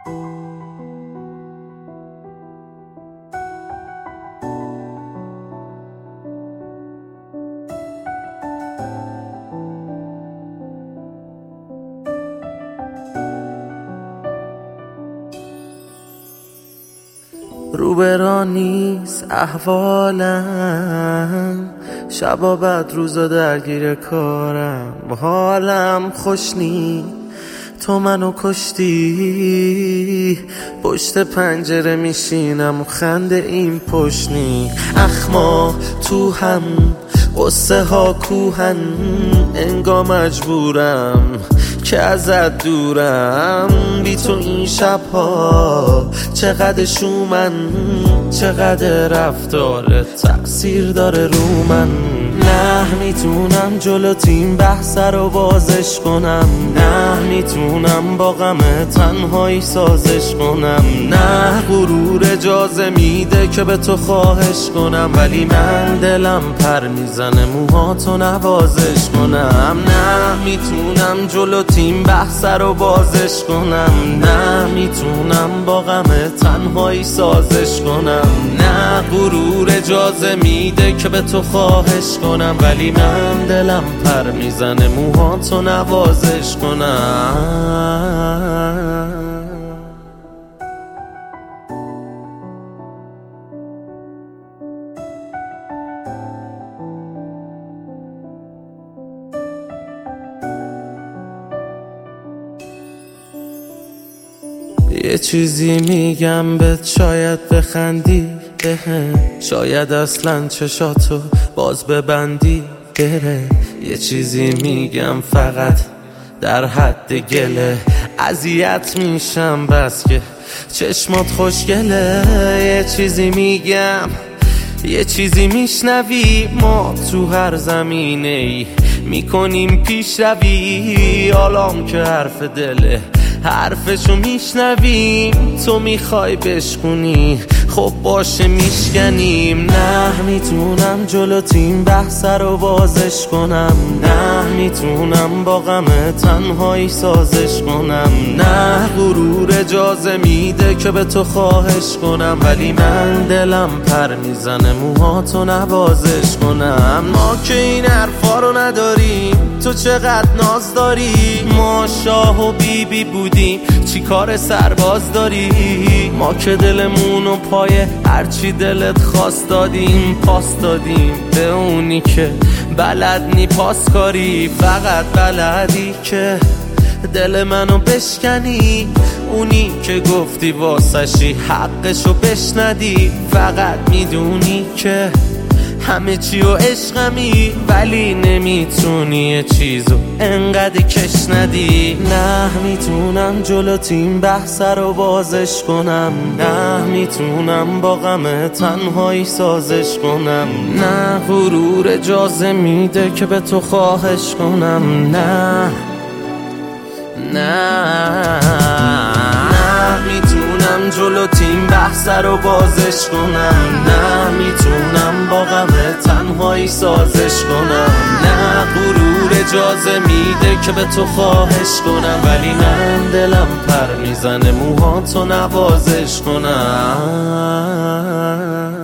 روبرا نیست احوالم، شبا بعد روزا درگیر کارم، حالم خوش نی تو منو کشتی. پشت پنجره میشینم و خنده این پشنی، اخما تو هم قصه ها کوهن، انگار مجبورم که ازت دورم. بی تو این شبها چقدر شومن، چقدر رفتارت تأثیر داره رو من. نه میتونم جلو تیم بحث رو بازش کنم، نه میتونم با غم تنهایی سازش کنم، نه غرور اجازه میده که به تو خواهش کنم، ولی من دلم پر میزنه موهاتو نوازش کنم. نه میتونم جلو تیم بحث رو بازش کنم، نه میتونم با غم تنهایی سازش کنم، نه غرور اجازه میده که به تو خواهش کنم، ولی من دلم پر میزنه موهاتو نوازش کنم. یه چیزی میگم بهت شاید بخندی بهم، شاید اصلا چشاتو باز ببندی بره. یه چیزی میگم فقط در حد گله، اذیت میشم بس که چشمات خوشگله. یه چیزی میگم یه چیزی میشنوی، ما تو هر زمینه ای میکنیم پیشروی. حالام که حرف دله حرفشو میشنویم، تو میخوای بشکنی خب باشه میشکنیم. نه میتونم جلو تیم بحث رو بازش کنم، نه میتونم با غم تنهایی سازش کنم، نه غرور اجازه میده که به تو خواهش کنم، ولی من دلم پر میزنه موهاتو نوازش کنم. ما که این حرفا رو نداریم، تو چقدر ناز داری. ما شاه و بیبی بودیم، چی کار سرباز داری؟ ما که دلمونو پای هرچی دلت خواست دادیم، پاس دادیم به اونی که بلد نی پاس کاری. فقط بلدی که دل منو بشکنی، اونی که گفتی واسشی حقشو بشندی. فقط میدونی که همه چی و عشقمی، ولی نمیتونی یه چیزو انقدر کش ندی. نه میتونم جلو تیم بحث رو بازش کنم، نه میتونم با غم تنهایی سازش کنم، نه غرور اجازه میده که به تو خواهش کنم. نه میتونم جلو تیم بحث رو بازش کنم، نه میتونم با غم تنهایی سازش کنم، نه غرور اجازه میده که به تو خواهش کنم، ولی من دلم پر میزنه موهاتو نوازش کنم.